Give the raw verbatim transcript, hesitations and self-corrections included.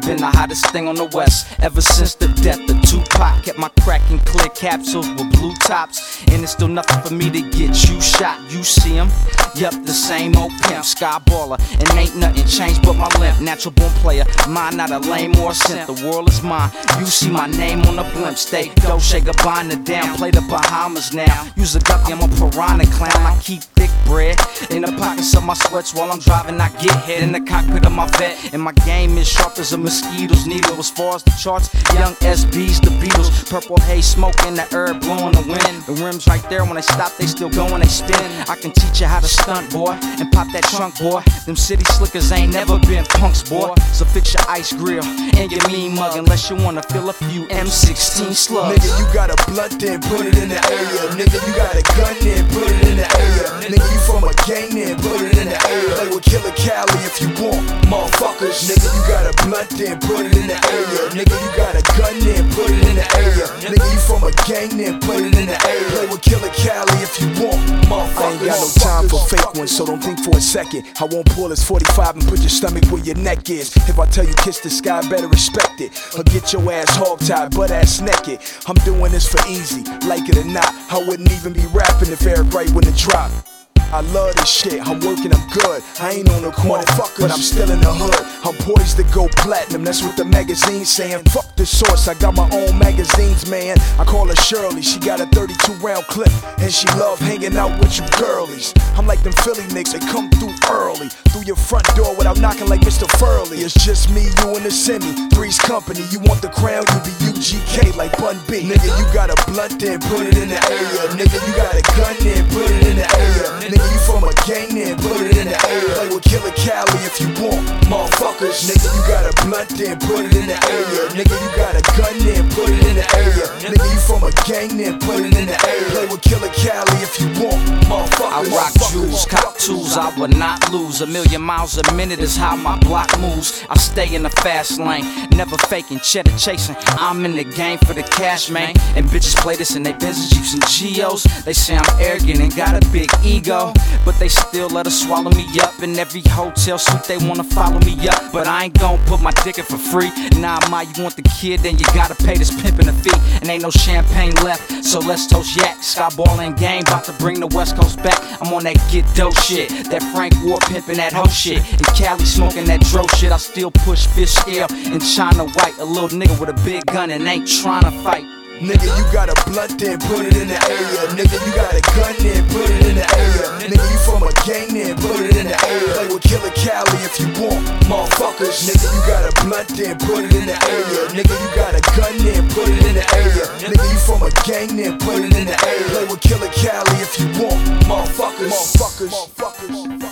been the hottest thing on the west ever since the death of Tupac. Kept my cracking clear capsules with blue tops, and it's still nothing for me to get you shot. You see him? Yup, the same old pimp, sky baller, and ain't nothing changed but my limp. Natural born player, mine not a lame or a simp. The world is mine. You see my name on the blimp. Stay Dolce Gabbana down, play the Bahamas now. Use a guppy, I'm a piranha clown. I keep thick bread in the pockets of my sweats while I'm driving. I get head in the cockpit of my vet, and my game is sharp as a mosquito's needle. As far as the charts, young S B's, the Beatles. Purple haze, smoke in the herb, blowing the wind. The rims right there, when they stop, they still go and they spin. I can teach you how to stunt, boy, and pop that trunk, boy. Them city slickers ain't never been punks, boy. So fix your ice grill and your mean mug, unless you wanna fill a few M sixteen slugs. Nigga, you got a blunt, then put it in the area. Nigga, you got a gun, then put it in the area. Nigga, you from a gang, then put it in the area. Play with Killer Cali if you want, motherfuckers. Nigga, you got a blunt, then put it in the area. Nigga, you got a gun, then put it in the area. Nigga, you from a gang, then put it in the area. Play with Killer Cali if you want, motherfuckers. I ain't got no time for fake ones, so don't think for a second. I won't pull this forty-five and put your stomach where your neck is. If I tell you kiss the sky, better respect it, or get your ass hog-tied, butt ass naked. I'm doing this for easy, like it or not. I wouldn't even be rapping if Eric Wright wouldn't drop. I love this shit, I'm working, I'm good. I ain't on the corner, but I'm still in the hood. I'm poised to go platinum, that's what the magazine's saying. Fuck the source, I got my own magazines, man. I call her Shirley, she got a thirty-two round clip, and she love hanging out with you girlies. I'm like them Philly niggas that come through early, through your front door without knocking like Mister Furley. It's just me, you and the semi, three's company. You want the crown, you be U G K like Bun B. Nigga, you got a blunt, then put it in the area. Nigga, you got a gun, then put it in the area. Nigga, you from a gang, then put it in the area. Play with Killer Cali if you want, motherfuckers. Nigga, you got a blunt, then put it in the area. Nigga, you got a gun, then put it in the area. Nigga, you from a gang, then put it in the area. Play with Killer Cali if you want, motherfuckers. I rock jewels, cop tools, I would not lose. A million miles a minute is how my block moves. I stay in the fast lane, never faking, cheddar chasing. I'm in the game for the cash, man. And bitches play this in they business using Geos. They say I'm arrogant and got a big ego, but they still let her swallow me up. In every hotel suite they wanna follow me up, but I ain't gon' put my dick in for free. Nah, ma, you want the kid, then you gotta pay this pimpin' a fee. And ain't no champagne left, so let's toast yak. Skyballin' game, bout to bring the West Coast back. I'm on that get dope shit, that Frank Ward pimpin' that hoe shit. And Cali smoking that dro shit. I still push fish scale in China white. A little nigga with a big gun and ain't tryna fight. Nigga, you got a blunt, then put it in the area. Nigga, you got a gun, then put it in the area. Nigga, you from a gang, then put it in the area. Play with Killer Cali if you want, motherfuckers. Nigga, you got a blunt, then put it in the area. Nigga, you got a gun, then put it in the area. Nigga, you from a gang, then put it in the area. Play with Killer Cali if you want, motherfuckers. Motherfuckers. Motherfuckers.